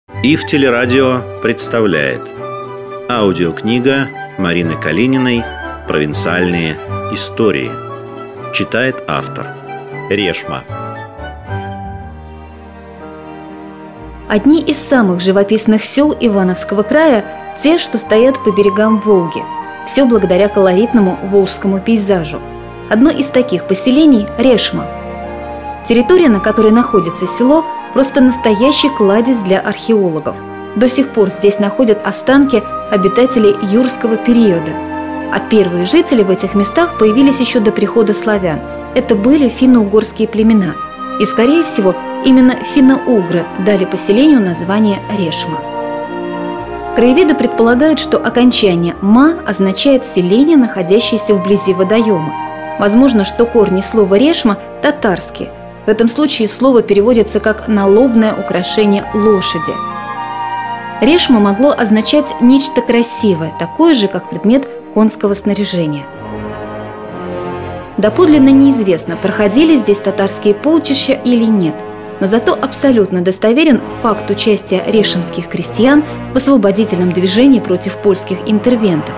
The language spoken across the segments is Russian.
ИФ Телерадио представляет аудиокнига Марины Калининой «Провинциальные истории». Читает автор. Решма. Одни из самых живописных сел Ивановского края – те, что стоят по берегам Волги. Все благодаря колоритному волжскому пейзажу. Одно из таких поселений – Решма. Территория, на которой находится село, просто настоящий кладезь для археологов. До сих пор здесь находят останки обитателей юрского периода. А первые жители в этих местах появились еще до прихода славян. Это были финно-угорские племена. И, скорее всего, именно финно-угры дали поселению название Решма. Краеведы предполагают, что окончание «ма» означает селение, находящееся вблизи водоема. Возможно, что корни слова «решма» татарские. В этом случае слово переводится как «налобное украшение лошади». Решма могло означать нечто красивое, такое же, как предмет конского снаряжения. Доподлинно неизвестно, проходили здесь татарские полчища или нет, но зато абсолютно достоверен факт участия решемских крестьян в освободительном движении против польских интервентов.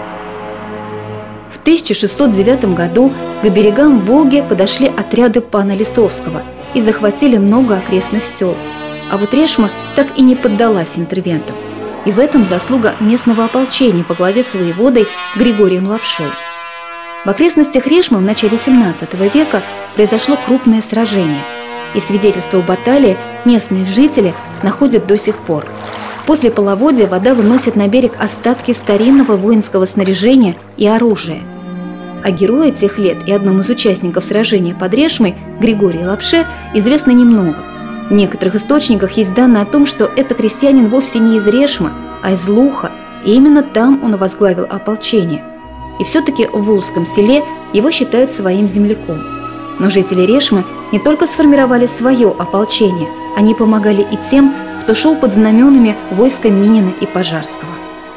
В 1609 году к берегам Волги подошли отряды пана Лисовского и захватили много окрестных сел. А вот Решма так и не поддалась интервентам. И в этом заслуга местного ополчения во главе с воеводой Григорием Лапшой. В окрестностях Решмы в начале 17 века произошло крупное сражение, и свидетельства баталии местные жители находят до сих пор. После половодья вода выносит на берег остатки старинного воинского снаряжения и оружия. О герое тех лет и одном из участников сражения под Решмой, Григории Лапше, известно немного. В некоторых источниках есть данные о том, что это крестьянин вовсе не из Решмы, а из Луха, и именно там он возглавил ополчение. И все-таки в Волжском селе его считают своим земляком. Но жители Решмы не только сформировали свое ополчение, они помогали и тем, кто шел под знаменами войска Минина и Пожарского.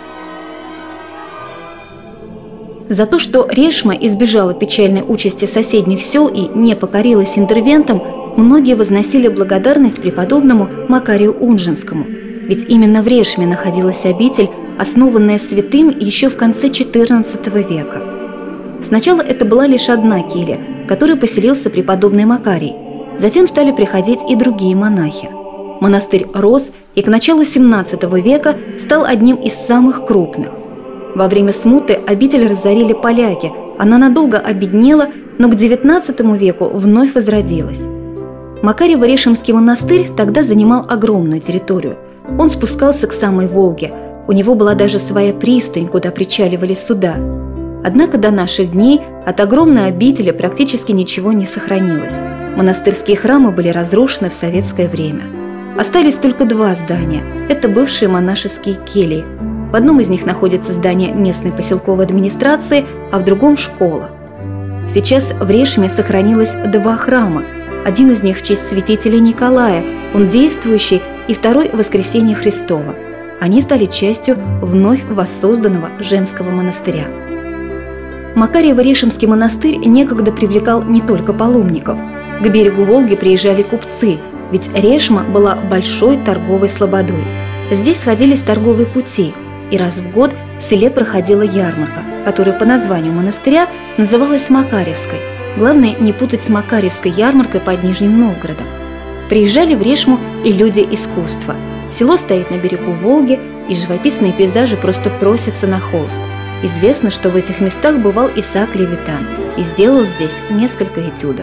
За то, что Решма избежала печальной участи соседних сел и не покорилась интервентам, многие возносили благодарность преподобному Макарию Унжинскому. Ведь именно в Решме находилась обитель, основанная святым еще в конце XIV века. Сначала это была лишь одна келья, в которой поселился преподобный Макарий. Затем стали приходить и другие монахи. Монастырь рос и к началу XVII века стал одним из самых крупных. Во время смуты обитель разорили поляки, она надолго обеднела, но к XIX веку вновь возродилась. Макарьево-Решемский монастырь тогда занимал огромную территорию. Он спускался к самой Волге, у него была даже своя пристань, куда причаливали суда. Однако до наших дней от огромной обители практически ничего не сохранилось. Монастырские храмы были разрушены в советское время. Остались только два здания – это бывшие монашеские кельи. В одном из них находится здание местной поселковой администрации, а в другом – школа. Сейчас в Решме сохранилось два храма. Один из них в честь святителя Николая, он действующий, и второй – Воскресение Христово. Они стали частью вновь воссозданного женского монастыря. Макарьево-Решемский монастырь некогда привлекал не только паломников. К берегу Волги приезжали купцы, ведь Решма была большой торговой слободой. Здесь сходились торговые пути, и раз в год в селе проходила ярмарка, которая по названию монастыря называлась Макарьевской. Главное не путать с Макарьевской ярмаркой под Нижним Новгородом. Приезжали в Решму и люди искусства. Село стоит на берегу Волги, и живописные пейзажи просто просятся на холст. Известно, что в этих местах бывал Исаак Левитан и сделал здесь несколько этюдов.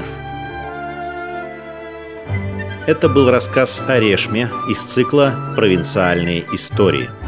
Это был рассказ о Решме из цикла «Провинциальные истории».